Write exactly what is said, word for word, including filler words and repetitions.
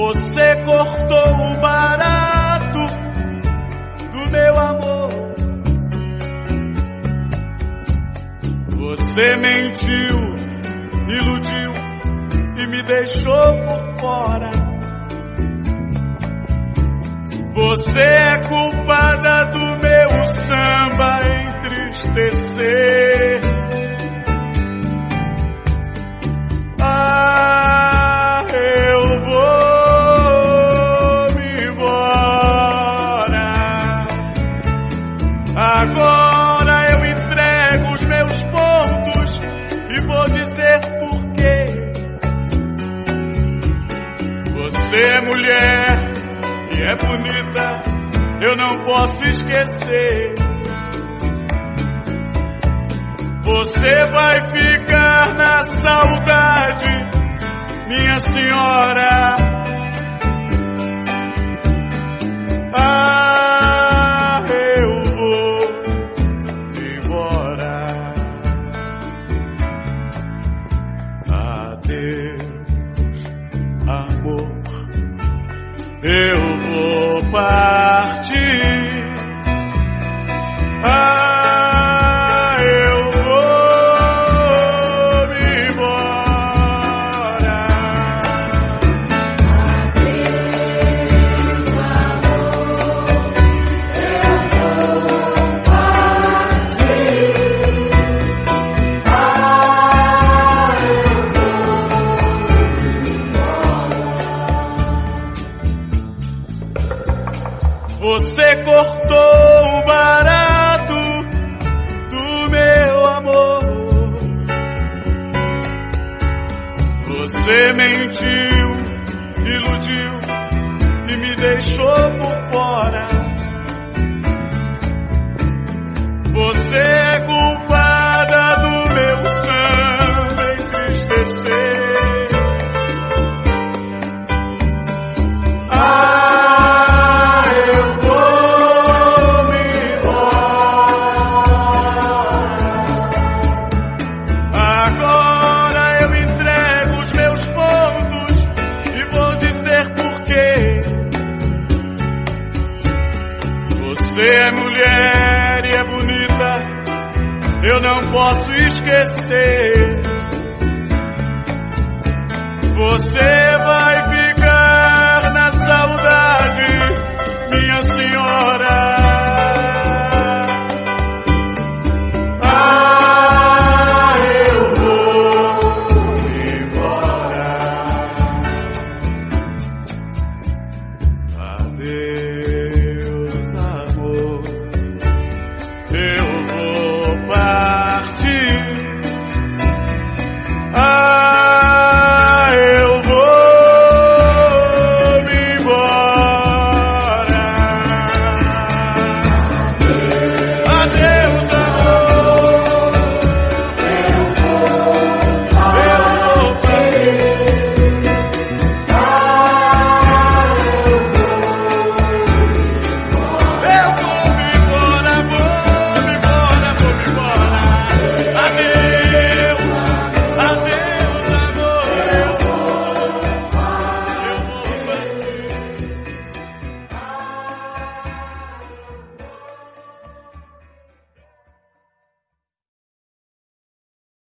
Você cortou o barato do meu amor. Você mentiu, iludiu e me deixou por fora. Você é culpada do meu samba entristecer. Ah, eu vou me embora. Agora eu entrego os meus pontos e vou dizer por quê. Você é mulher e é bonita, eu não posso esquecer. Você vai ficar na saudade, minha senhora. Ah, eu vou embora. Adeus, amor. Eu vou partir. Ah, eu vou me embora. Adeus, amor. Eu vou partir. Ah, eu vou me embora. Você cortou o barato do meu amor. Você mentiu, iludiu e me deixou por fora. Você é culpada do meu samba entristecer. Ah, eu vou me embora. Agora eu entrego os meus pontos e vou dizer por quê. Você é mulher e é bonita, eu não posso esquecer. Você